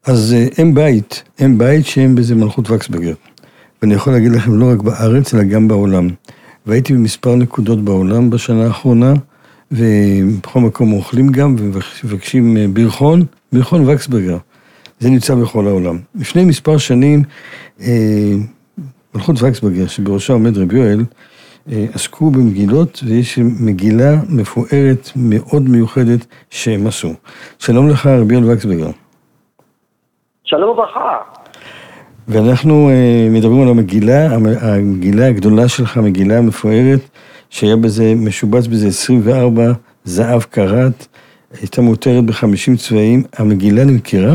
אז הם בית שהם בזה מלכות וקסברגר. ואני יכול להגיד לכם לא רק בארץ, אלא גם בעולם. והייתי במספר נקודות בעולם בשנה האחרונה, ובכל מקום אוכלים גם, ומבקשים בירחון וקסברגר. זה נמצא בכל העולם. לפני מספר שנים, מלכות וקסברגר, שבראשה עומד רבי יואל, עסקו במגילות, ויש מגילה מפוארת מאוד מיוחדת שהם עשו. שלום לך, רבי יואל וקסברגר. שלום וברכה. ואנחנו מדברים על המגילה הגדולה שלך, המגילה המפוארת, שהיה בזה, משובץ בזה 24 זהב קרת, הייתה מותרת ב50 צבעים. המגילה נמכרה?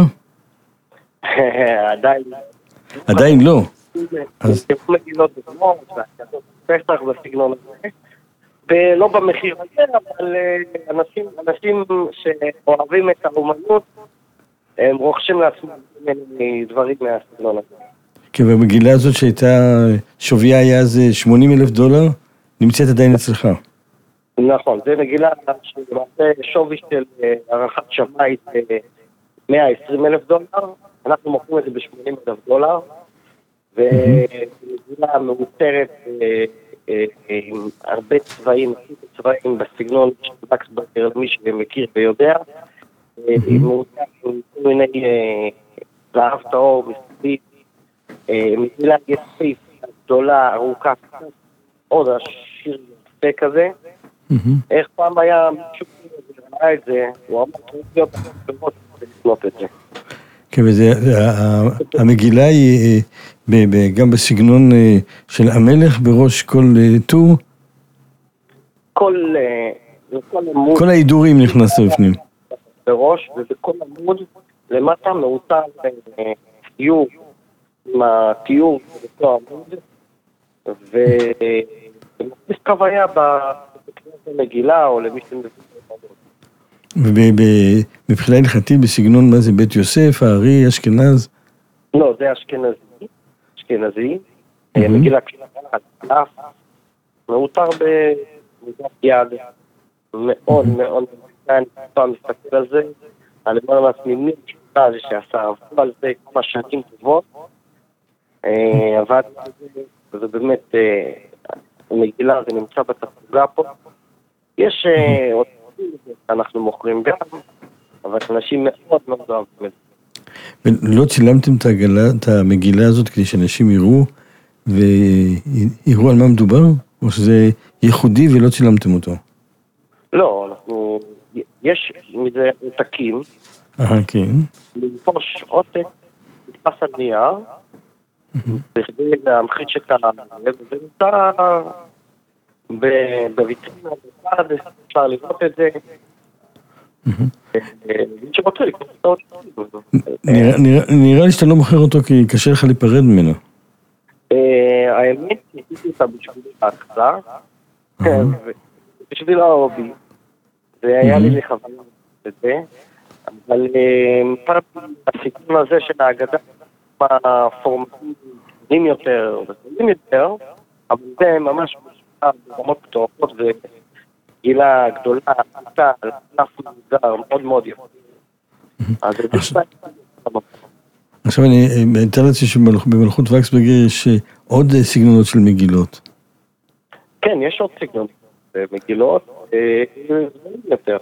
עדיין לא. אז מגילות בזמון, פסח בסגנון הזה, ולא במחיר הזה, אבל אנשים שאוהבים את האומנות, הם רוכשים לעצמם דברים מהסגנון הזה. כן, והמגילה הזאת שהייתה, שוויה היה אז $80,000, נמצאת עדיין אצלך. נכון, זה מגילה שלמעשה שווי של הערכת שמאית $120,000, אנחנו מוכרים את זה $80,000, ומגילה מאותרת עם הרבה צבעים בסגנון של וקסברגר, למי שמכיר ויודע, היא מאותרת עם כל מיני זהב טהור, מסביב, מגילה יפית, גדולה, ארוכה, עוד השיר יפה כזה. איך פעם היה מישהו שראה את זה, הוא אמר להיות במות לקנות את זה. כן, המגילה היא גם בסגנון של המלך בראש כל טור? כל העידורים נכנסו בפנים. בראש, ובכל עמוד למטה מאותר ציור, עם התיאור של העמוד, ומכניס חוויה בקריאת המגילה או למי שמבין. מבחינה הלכתית בסגנון מה זה בית יוסף, הארי, אשכנז? לא, זה אשכנזי, מגילה קטנה, מאותר במידת יד, מאוד מאוד אני פעם מסתכל על זה, על למעלה מהסמימים שפתה זה שעשה, עבדו על זה כמה שנים טובות, אבל זה באמת, המגילה זה נמצא בתפוגה פה, יש עוד אנחנו מוכרים גם, אבל אנשים מאוד מאוד אוהבים את זה. ולא צילמתם את המגילה הזאת כדי שאנשים יראו ויראו על מה מדובר? או שזה ייחודי ולא צילמתם אותו? לא, יש מזה עותקים, כן. לנפוש עותק, נתפס על נייר, בכדי להמחיש את הלב, זה נמצא בוויטרינה, בצד, אפשר לראות את זה. מי שרוצה לקרוא את העותקים. נראה לי שאתה לא מוכר אותו כי קשה לך להיפרד ממנו. האמת, ניסיתי אותה בשביל ההקצה, בשביל ההובי. והיה לי לכוון את זה, אבל פעם הסיכון הזה של ההגדה בפורמטים גדולים יותר וגדולים יותר, אבל זה ממש ברמות פתוחות וגילה גדולה, עלתה, ענף מוזר, מאוד מאוד יפה. אז זה בשביל... עכשיו אני מתאר לעצמי שבמלכות וקסברגר יש עוד סגנונות של מגילות. כן, יש עוד סגנונות מגילות, יותר.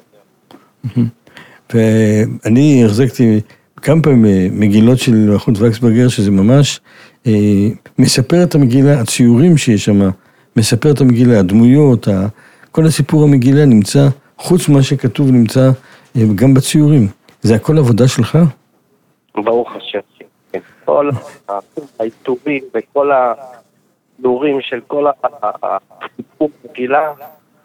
ואני החזקתי כמה פעמים מגילות של מלכות וקסברגר, שזה ממש מספר את המגילה, הציורים שיש שם, מספר את המגילה, הדמויות, כל הסיפור המגילה נמצא, חוץ מה שכתוב נמצא גם בציורים. זה הכל עבודה שלך? ברוך השם. כל העיטורים וכל הנורים של כל הסיפור מגילה,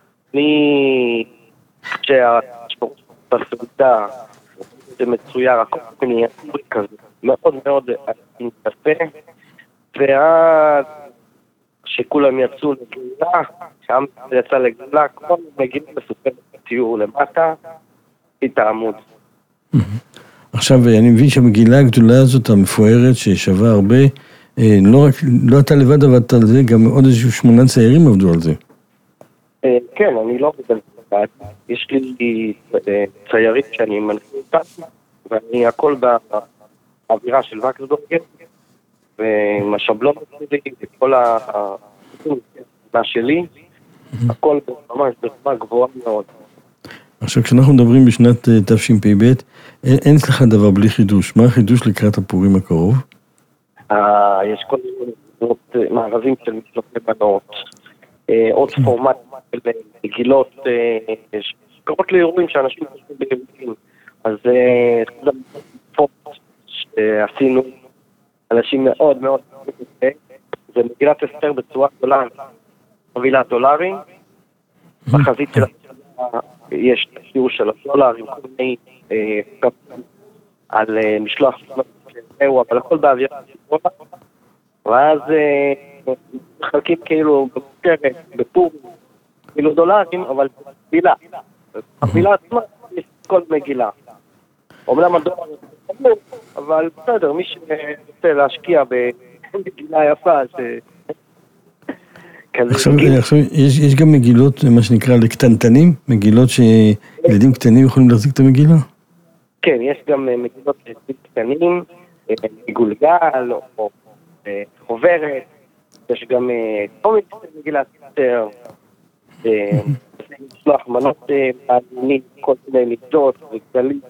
שהשפורת בסעודה, זה מצויר, הכל מיניאטורי כזה, מאוד מאוד יפה, ועד שכולם יצאו לגאולה, שם יצא לגאולה, כל מגילה מסופרת בציור למטה, את העמוד. עכשיו, אני מבין שהמגילה הגדולה הזאת, המפוארת, ששווה הרבה, לא אתה לבד עבדת על זה, גם עוד איזשהו 8 ציירים עבדו על זה. כן, אני לא עובד על זה. יש לי ציירים שאני מנחה אותם, ואני הכל האווירה של וקסברגר, ועם השבלונות שלי, וכל מה שלי, הכל ממש ברמה גבוהה מאוד. עכשיו, כשאנחנו מדברים בשנת תשפ"ב, אין אצלך דבר בלי חידוש. מה החידוש לקראת הפורים הקרוב? יש כל מיני מערבים של משלוחי בנות, עוד פורמט של גילות שקורות לאירועים שאנשים עושים באירועים. אז שעשינו אנשים מאוד מאוד זה מגילת אסתר בצורה גדולה, חבילת דולרים, בחזית של יש שיעור של הדולר עם כל מיני על משלוח אבל הכל באווירה ואז מחלקים כאילו בקרת, בפור, כאילו דולרים, אבל חבילה. חבילה עצמה יש כל מגילה. אומנם הדולר זה אבל בסדר, מי שרוצה להשקיע במגילה יפה, עכשיו יש גם מגילות, מה שנקרא, לקטנטנים, מגילות שילדים קטנים יכולים להחזיק את המגילה? כן, יש גם מגילות לילדים קטנים, מגולגל או חוברת, יש גם קומיקס מגילת אסתר, משלוח מנות מעניינים, כל מיני מידות וגדלים,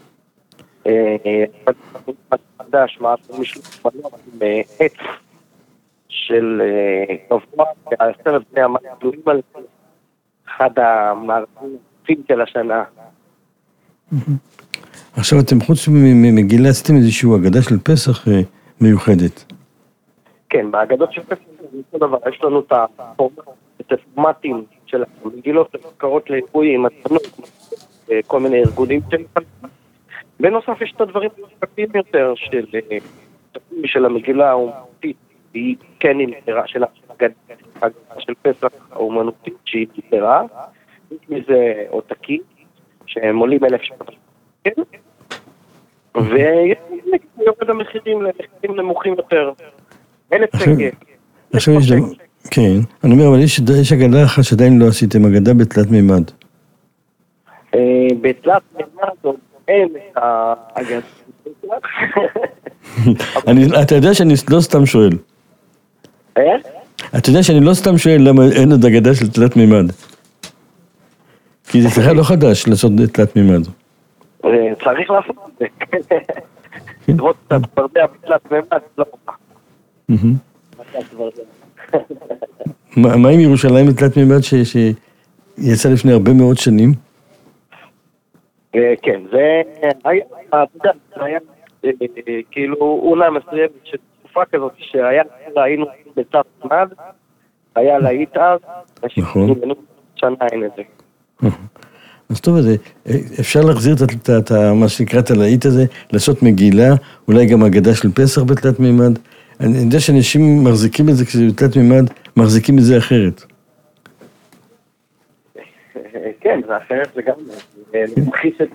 חדש, משלוח מנות עם עץ של נובע, והסרט בני המעגלויים על אחד המערבים של השנה. עכשיו אתם חוץ ממגילה עשיתם איזשהו אגדה של פסח מיוחדת. כן, באגדות של פסח זה אותו דבר, יש לנו את הפורמטים של המגילות המזכרות לאירועים, מתנות, כל מיני ארגונים בנוסף יש את הדברים המשפטיים יותר של המגילה האומנותית, היא כן נמסרה של האגדה של פסח האומנותית שהיא נמסרה, מזה עותקים שהם עולים 1,000 שקלים, ויורד המחירים למחירים נמוכים יותר. 1,000 שקל. עכשיו יש דבר, כן, אני אומר, אבל יש אגדה אחת שעדיין לא עשיתם, אגדה בתלת מימד. בתלת מימד עוד אין את האגדה. אתה יודע שאני לא סתם שואל. אתה יודע שאני לא סתם שואל למה אין עוד אגדה של תלת מימד. כי זה צריכה לא חדש לעשות תלת מימד. צריך לעשות את זה. לראות את הצפרדע בתלת מימד, לא חובה. מה עם ירושלים בתלת מימד שיצא לפני הרבה מאוד שנים? כן, זה היה כאילו אונה מסוימת של תקופה כזאת שהיה ראינו בתלת מימד, היה להיט אז, שנה אין את זה. אז טוב, אפשר להחזיר את מה שנקרא את הלהיט הזה, לעשות מגילה, אולי גם אגדה של פסח בתלת מימד. אני יודע שאנשים מחזיקים את זה כשזה בתלת מימד, מחזיקים את זה אחרת. כן, זה אחרת לגמרי. למחיש את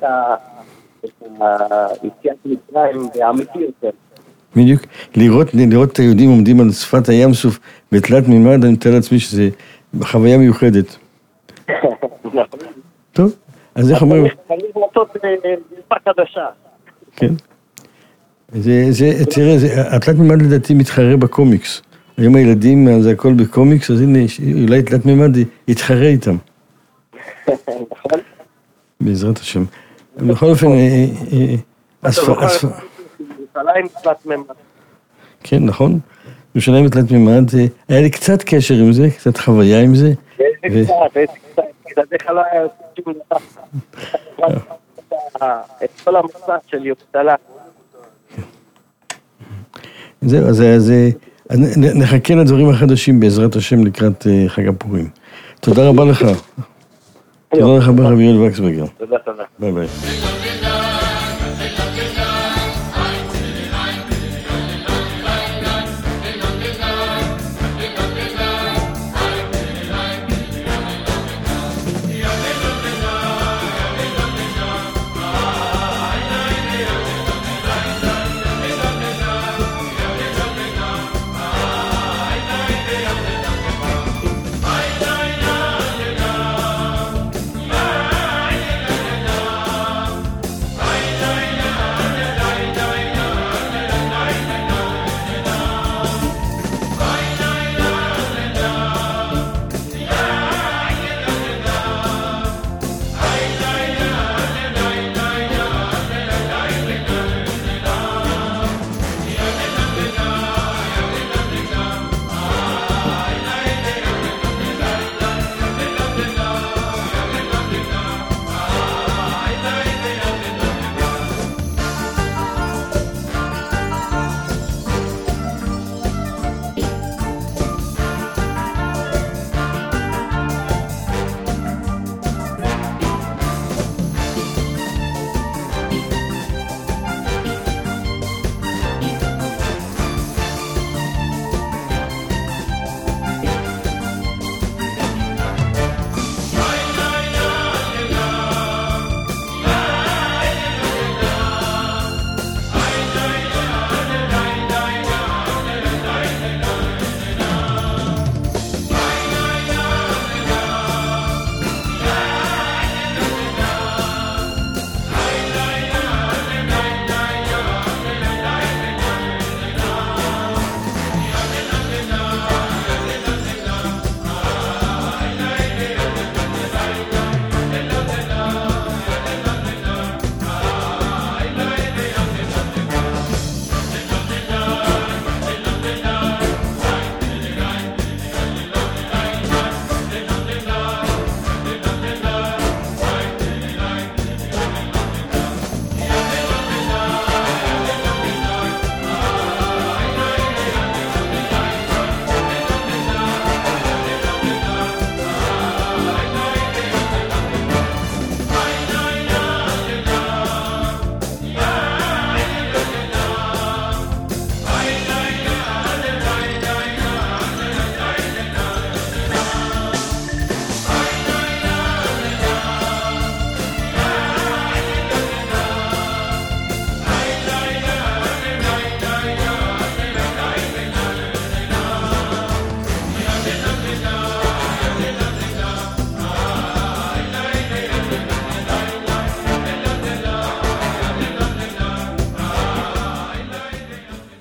היציאת מצרים האמיתי יותר. בדיוק, לראות את היהודים עומדים על שפת הים סוף בתלת מימד, אני מתאר לעצמי שזה חוויה מיוחדת. טוב, אז איך אומרים? אני רוצות בשפה חדשה. כן. תראה, התלת מימד לדעתי מתחרה בקומיקס. היום הילדים, זה הכל בקומיקס, אז הנה, אולי תלת מימד יתחרה איתם. נכון. בעזרת השם. בכל אופן, ירושלים תלת מימד. כן, נכון. ירושלים תלת מימד, היה לי קצת קשר עם זה, קצת חוויה עם זה. איזה קצת. בדרך לא היה שום דבר. את כל המסע של ירושלים. זהו, אז נחכה לדברים החדשים בעזרת השם לקראת חג הפורים. תודה רבה לך. תודה לך ברב יואל וקסברגר. תודה, תודה. ביי ביי.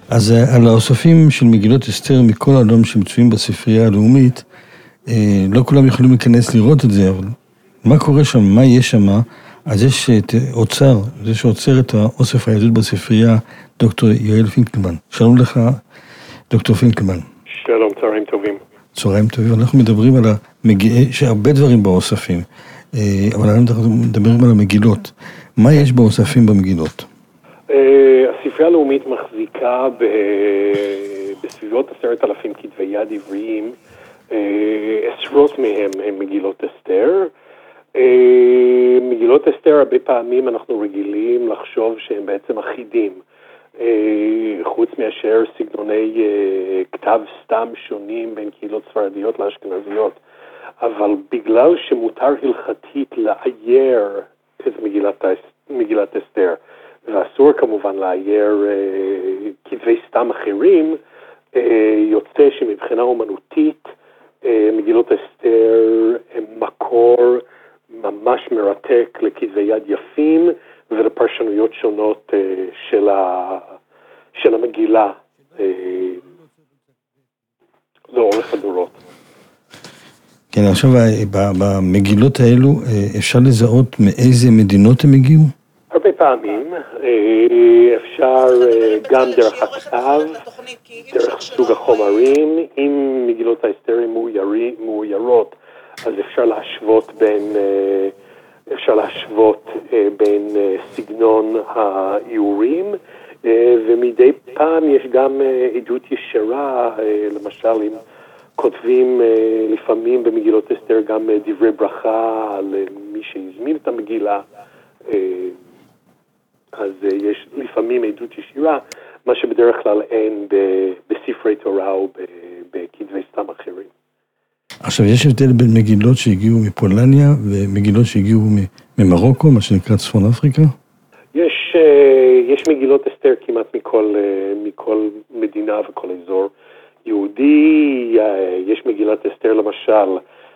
אז על האוספים של מגילות אסתר מכל העולם שמצויים בספרייה הלאומית, לא כולם יכולים להיכנס לראות את זה, אבל מה קורה שם, מה יש שם? אז יש את אוצר, זה שעוצר את האוסף היהדות בספרייה, דוקטור יואל פינקלמן. שלום לך, דוקטור פינקלמן. שלום, צהריים טובים. צהריים טובים, אנחנו מדברים על שהרבה דברים באוספים, אבל אנחנו מדברים על המגילות. מה יש באוספים במגילות? הספרייה הלאומית מחזיקה בסביבות 10,000 כתבי יד עבריים, עשרות מהם הם מגילות אסתר. מגילות אסתר הרבה פעמים אנחנו רגילים לחשוב שהם בעצם אחידים, חוץ מאשר סגנוני כתב סתם שונים בין קהילות ספרדיות לאשכנזיות. אבל בגלל שמותר הלכתית לאייר את מגילת אסתר, ואסור כמובן לאייר כתבי סתם אחרים, יוצא שמבחינה אומנותית מגילות אסתר הם מקור ממש מרתק לכתבי יד יפים ולפרשנויות שונות של המגילה לאורך הדורות. כן, עכשיו במגילות האלו אפשר לזהות מאיזה מדינות הם הגיעו? הרבה פעמים אפשר גם דרך הכתב, דרך סוג החומרים. אם מגילות האסתר מאוירות, אז אפשר להשוות בין סגנון האיורים, ומדי פעם יש גם עדות ישירה, למשל אם כותבים לפעמים במגילות אסתר גם דברי ברכה על מי שהזמין את המגילה, אז יש לפעמים עדות ישירה, מה שבדרך כלל אין בספרי תורה או בכתבי סתם אחרים. עכשיו, יש הבדל בין מגילות שהגיעו מפולניה ומגילות שהגיעו ממרוקו, מה שנקרא צפון אפריקה? יש מגילות אסתר כמעט מכל מדינה וכל אזור יהודי. יש מגילת אסתר למשל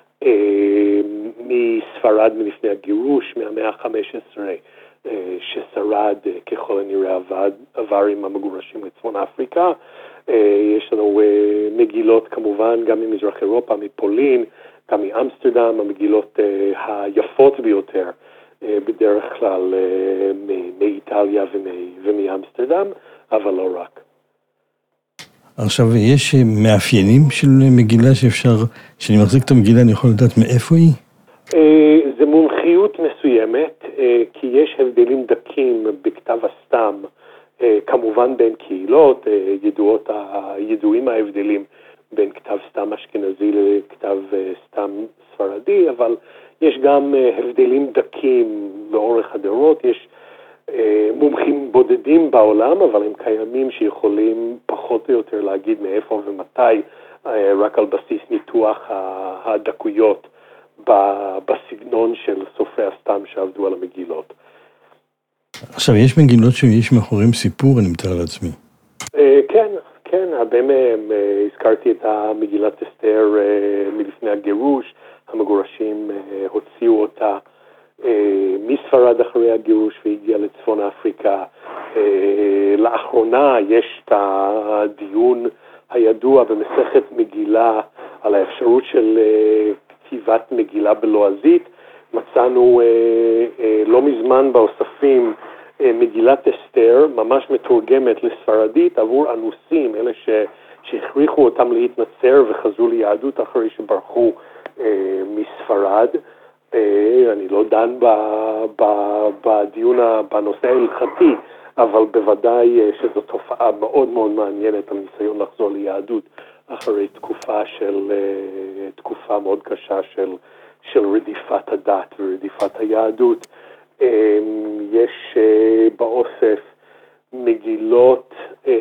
מספרד מלפני הגירוש, מהמאה ה-15, ששרד ככל הנראה עבר עם המגורשים לצפון אפריקה. יש לנו מגילות כמובן גם ממזרח אירופה, מפולין, גם מאמסטרדם, המגילות היפות ביותר בדרך כלל מאיטליה ומאמסטרדם, אבל לא רק. עכשיו, יש מאפיינים של מגילה שאני מחזיק את המגילה, אני יכול לדעת מאיפה היא? זה מומחיות מסוימת, כי יש הבדלים דקים בכתב הסתם, כמובן בין קהילות, ידועים ההבדלים בין כתב סתם אשכנזי לכתב סתם ספרדי, אבל יש גם הבדלים דקים לאורך הדורות. יש מומחים בודדים בעולם, אבל הם קיימים שיכולים פחות או יותר להגיד מאיפה ומתי, רק על בסיס ניתוח הדקויות בסגנון של סופרי הסתם שעבדו על המגילות. עכשיו, יש מגילות שיש מאחוריהם סיפור, אני מתאר לעצמי. כן, הרבה מהם, הזכרתי את המגילת אסתר מלפני הגירוש, המגורשים הוציאו אותה מספרד אחרי הגירוש והגיע לצפון אפריקה. לאחרונה יש את הדיון הידוע במסכת מגילה על האפשרות של כתיבת מגילה בלועזית. מצאנו לא מזמן באוספים מגילת אסתר ממש מתורגמת לספרדית עבור אנוסים, אלה שהכריחו אותם להתנצר וחזרו ליהדות אחרי שברחו מספרד. אני לא דן בדיון בנושא ההלכתי, אבל בוודאי שזו תופעה מאוד מאוד מעניינת, הניסיון לחזור ליהדות אחרי תקופה מאוד קשה של רדיפת הדת ורדיפת היהדות. יש באוסף מגילות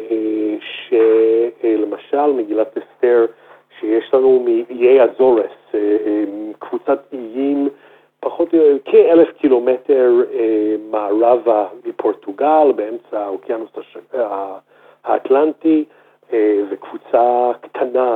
שלמשל מגילת אסתר שיש לנו מאיי הזורס, קבוצת איים פחות או יותר כ-1,000 קילומטר מערבה מפורטוגל, באמצע האוקיינוס האטלנטי, וקבוצה קטנה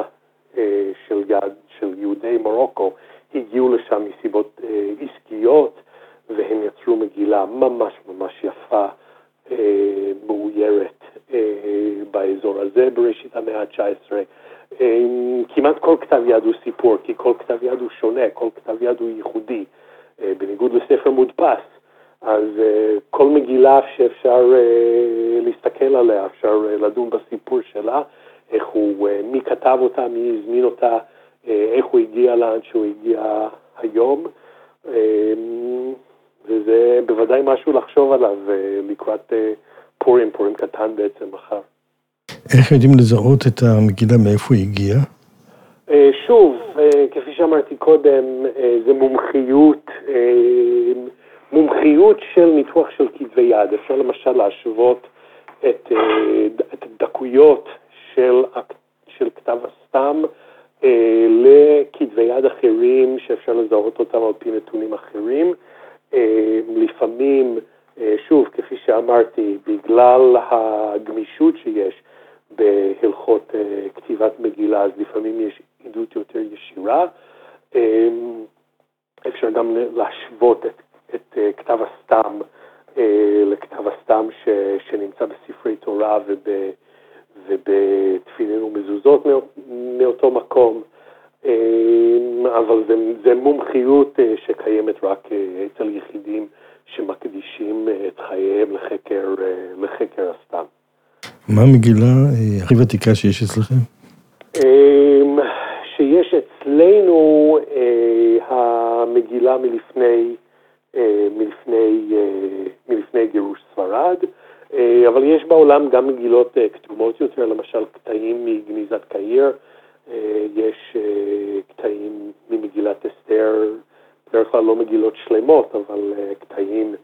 של יהודי מרוקו הגיעו לשם מסיבות עסקיות, והם יצרו מגילה ממש ממש יפה, מאוירת באזור זה בראשית המאה ה-19. כמעט כל כתב יד הוא סיפור, כי כל כתב יד הוא שונה, כל כתב יד הוא ייחודי, בניגוד לספר מודפס. אז כל מגילה שאפשר להסתכל עליה, אפשר לדון בסיפור שלה, איך הוא, מי כתב אותה, מי הזמין אותה, איך הוא הגיע לאן שהוא הגיע היום, וזה בוודאי משהו לחשוב עליו לקראת פורים קטן בעצם מחר. איך יודעים לזהות את המגילה מאיפה היא הגיעה? שוב, כפי שאמרתי קודם, זה מומחיות של ניתוח של כתבי יד. אפשר למשל להשוות את הדקויות של כתב הסתם לכתבי יד אחרים שאפשר לזהות אותם על פי נתונים אחרים. לפעמים, שוב, כפי שאמרתי, בגלל הגמישות שיש בהלכות כתיבת מגילה, אז לפעמים יש עדות יותר ישירה. אפשר גם להשוות את כתב הסתם לכתב הסתם שנמצא בספרי תורה ובתפילין ומזוזות מאותו מקום, אבל זה מומחיות שקיימת רק אצל יחידים שמקדישים את חייהם לחקר הסתם. מה המגילה הכי ותיקה שיש אצלכם? שיש אצלנו המגילה מלפני גירוש ספרד, אבל יש בעולם גם מגילות כתומות יותר, למשל קטעים מגניזת קהיר, יש קטעים ממגילת אסתר, בדרך כלל לא מגילות שלמות, אבל קטעים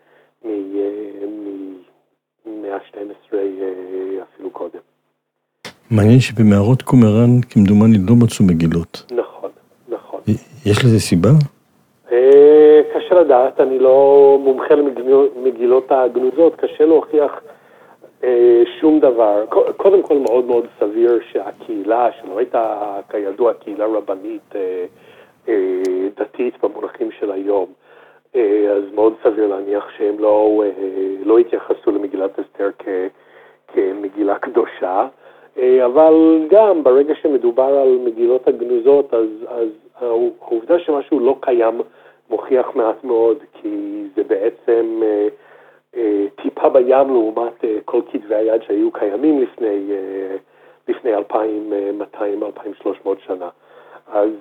מאה ה-12 אפילו קודם. מעניין שבמערות קומראן כמדומני לא מצאו מגילות. נכון. יש לזה סיבה? קשה לדעת, אני לא מומחה למגילות הגנוזות, קשה להוכיח שום דבר. קודם כל מאוד מאוד סביר שהקהילה, שלא הייתה כידוע קהילה רבנית דתית במונחים של היום, אז מאוד סביר להניח שהם לא התייחסו למגילת אסתר כמגילה קדושה, אבל גם ברגע שמדובר על מגילות הגנוזות, אז העובדה שמשהו לא קיים מוכיח מעט מאוד, כי זה בעצם טיפה בים לעומת כל כתבי היד שהיו קיימים לפני 2,200-2,300 שנה. אז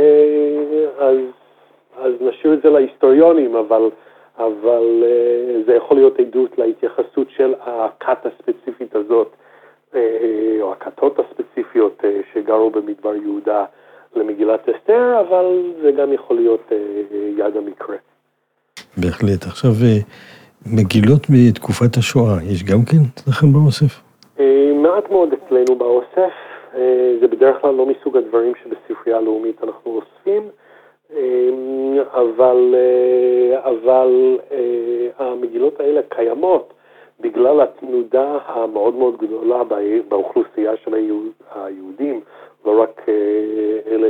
נשאיר את זה להיסטוריונים, אבל זה יכול להיות עדות להתייחסות של הכת הספציפית הזאת, או הכתות הספציפיות שגרו במדבר יהודה למגילת אסתר, אבל זה גם יכול להיות יד המקרה. בהחלט. עכשיו, מגילות מתקופת השואה, יש גם כן אצלכם באוסף? מעט מאוד אצלנו באוסף, זה בדרך כלל לא מסוג הדברים שבספרייה הלאומית אנחנו אוספים, אבל המגילות האלה קיימות בגלל התנודה המאוד מאוד גדולה באוכלוסייה של היהודים, לא רק אלה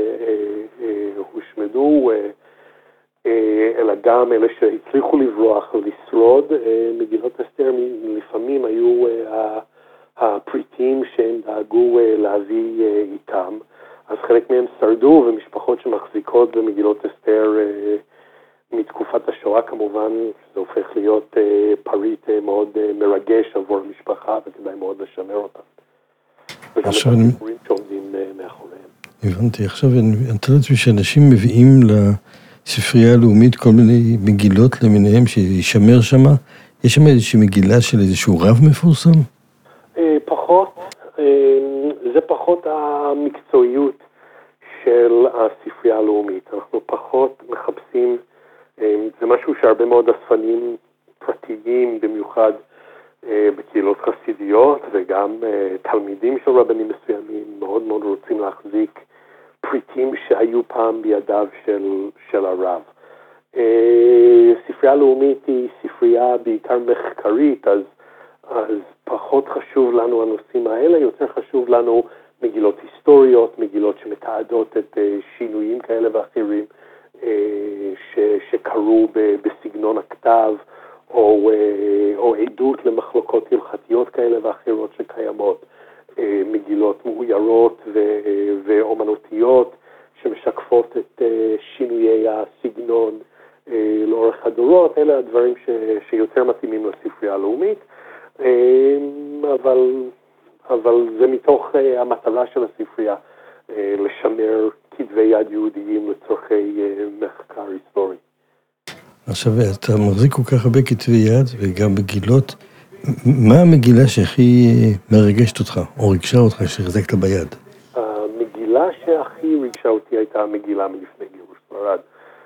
שהושמדו, אלא גם אלה שהצליחו לברוח ולשרוד. מגילות אסתר לפעמים היו הפריטים שהם דאגו להביא איתם, אז חלק מהם שרדו, ומשפחות שמחזיקות במגילות אסתר מתקופת השואה כמובן, זה הופך להיות פריט מאוד מרגש עבור המשפחה, וכדאי מאוד לשמר אותם. וגם את הסיפורים שעומדים מאחוריהם. הבנתי, עכשיו אני מתאר לעצמי שאנשים מביאים לספרייה הלאומית כל מיני מגילות למיניהם שישמר שמה. יש שם איזושהי מגילה של איזשהו רב מפורסם? פחות, זה פחות המקצועיות של הספרייה הלאומית. אנחנו פחות מחפשים, זה משהו שהרבה מאוד אספנים פרטיים, במיוחד בקהילות חסידיות, וגם תלמידים של רבנים מסוימים מאוד מאוד רוצים להחזיק פריטים שהיו פעם בידיו של הרב. ספרייה לאומית היא ספרייה בעיקר מחקרית, אז פחות חשוב לנו הנושאים האלה, יותר חשוב לנו מגילות היסטוריות, מגילות שמתעדות את שינויים כאלה ואחרים שקרו בסגנון הכתב, או עדות למחלוקות הלכתיות כאלה ואחרות שקיימות. מגילות מאוירות ואומנותיות שמשקפות את שינויי הסגנון לאורך הדורות. אלה הדברים שיותר מתאימים לספרייה הלאומית, אבל זה מתוך המטרה של הספרייה לשמר כתבי יד יהודיים לצורכי מחקר היסטורי. עכשיו, אתה מחזיק כל כך הרבה כתבי יד וגם מגילות. מה המגילה שהכי מרגשת אותך, או ריגשה אותך, שהחזקת ביד? המגילה שהכי ריגשה אותי הייתה המגילה מלפני גירוש ספרד,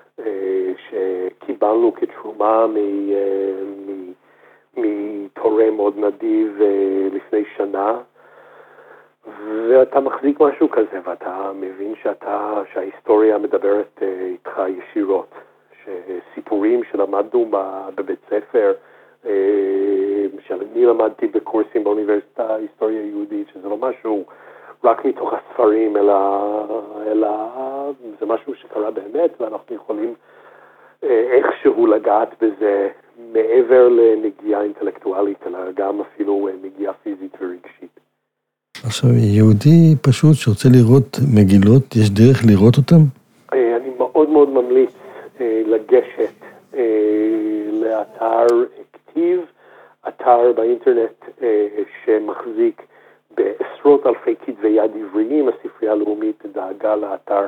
שקיבלנו כתרומה מתורם מאוד נדיב לפני שנה, ואתה מחזיק משהו כזה, ואתה מבין שההיסטוריה מדברת איתך ישירות, שסיפורים שלמדנו בבית ספר, שאני למדתי בקורסים באוניברסיטה ההיסטוריה היהודית, שזה לא משהו רק מתוך הספרים, אלא זה משהו שקרה באמת, ואנחנו יכולים איכשהו לגעת בזה מעבר לנגיעה אינטלקטואלית, אלא גם אפילו נגיעה פיזית ורגשית. עכשיו, יהודי פשוט שרוצה לראות מגילות, יש דרך לראות אותם? אני מאוד מאוד ממליץ לגשת לאתר כתיב, אתר באינטרנט שמחזיק בעשרות אלפי כתבי יד עבריים. הספרייה הלאומית דאגה לאתר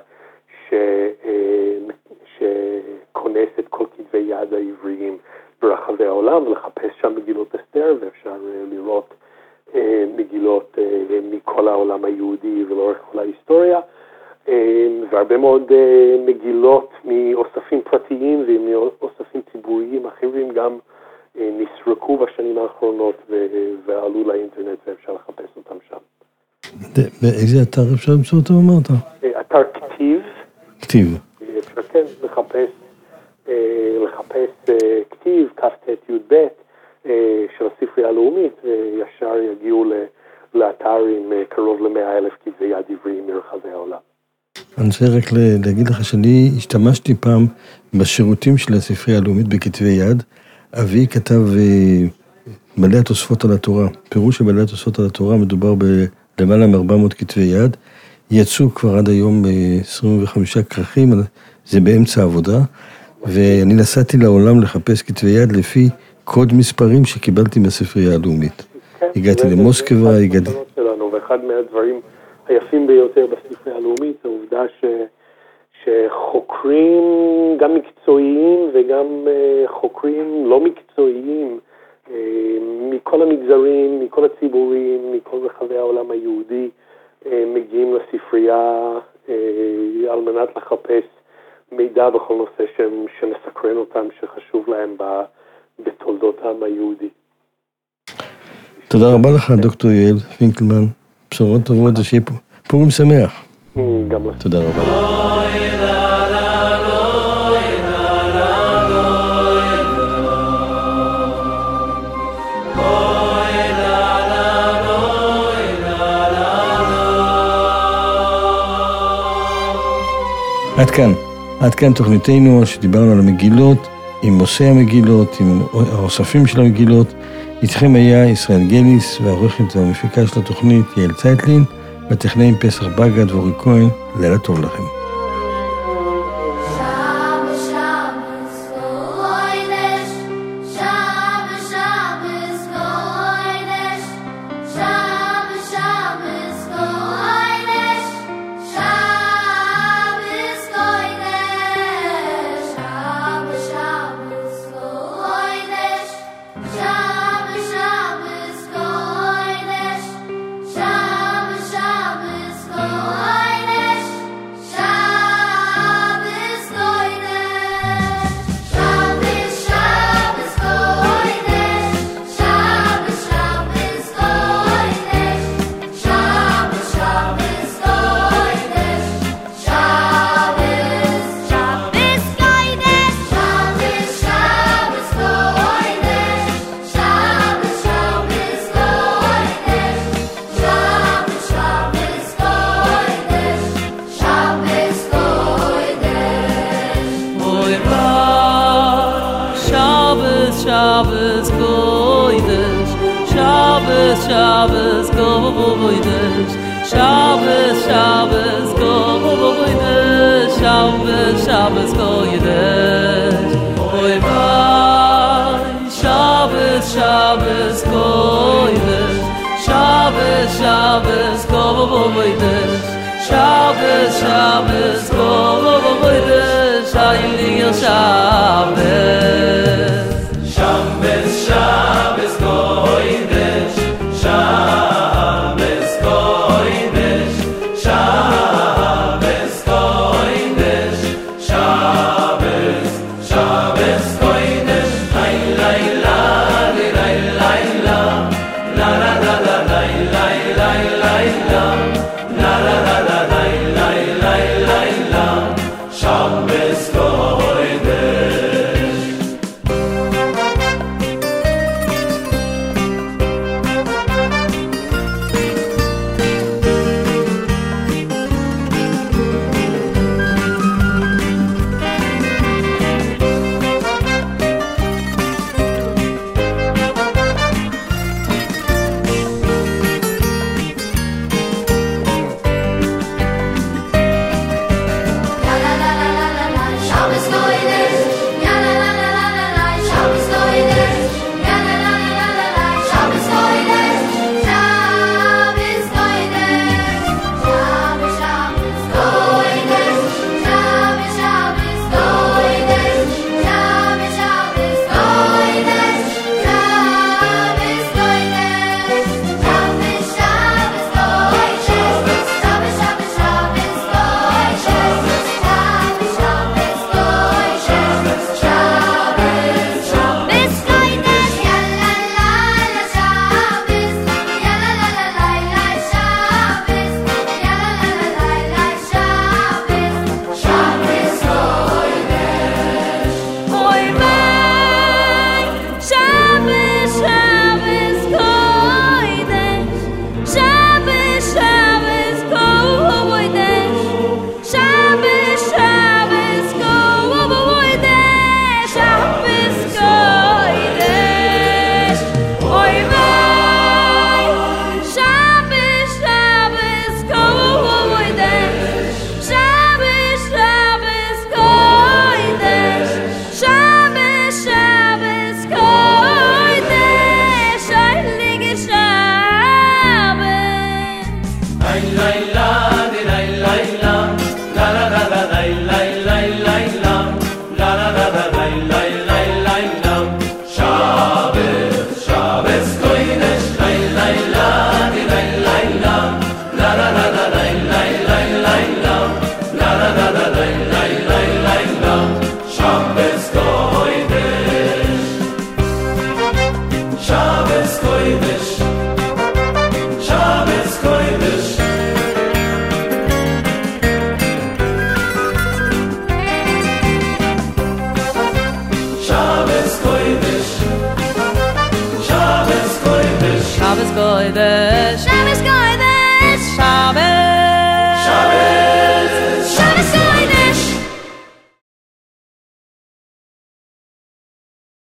שכונס את כל כתבי יד העבריים ברחבי העולם, ולחפש שם מגילות אסתר, ואפשר לראות מגילות מכל העולם היהודי ולאורך כל ההיסטוריה, והרבה מאוד מגילות מאוספים פרטיים ומאוספים ציבוריים אחרים גם נסרקו בשנים האחרונות ועלו לאינטרנט, ואפשר לחפש אותם שם. באיזה אתר אפשר למצוא אותם, אמרת? אתר כתיב. כתיב. אפשר כן לחפש כתיב, כ"ט י"ב של הספרייה הלאומית, וישר יגיעו לאתר עם קרוב ל100,000 כתבי יד עבריים מרחבי העולם. אני רוצה רק להגיד לך שאני השתמשתי פעם בשירותים של הספרייה הלאומית בכתבי יד. אבי כתב מלא התוספות על התורה. פירוש של מלא התוספות על התורה מדובר בלמעלה מ400 כתבי יד. יצאו כבר עד היום 25 כרכים, זה באמצע העבודה, ואני נסעתי לעולם לחפש כתבי יד לפי קוד מספרים שקיבלתי מהספרייה הלאומית. הגעתי למוסקבה, ואחד מהדברים היפים ביותר בספרייה הלאומית, זה העובדה שחוקרים גם מקצועיים וגם חוקרים לא מקצועיים, מכל המגזרים, מכל הציבורים, מכל רחבי העולם היהודי, מגיעים לספרייה על מנת לחפש מידע בכל נושא שמסקרן אותם, שחשוב להם בתולדות העם היהודי. תודה רבה לך, דוקטור יעל פינקלמן. בשורות טובות, זה שיהיה פורים שמח. גם לך. תודה רבה. עד כאן תוכניתנו שדיברנו על המגילות, עם עושי המגילות, עם האוספים של המגילות. איתכם היה ישראל גליס, והעורכת והמפיקה של התוכנית יעל צייטלין, והטכנאים פסח בגד ואורי כהן. לילה טוב לכם. Shabbos Kovoides, Shabbos, Shabbos Kovoides, Shabbos, Shabbos Kovoides, Oy vay, Shabbos, Shabbos Kovoides, Shabbos, Shabbos Kovoides, Shabbos, Shabbos Kovoides, Shayli Shabbos, Shabbos, Shabbos.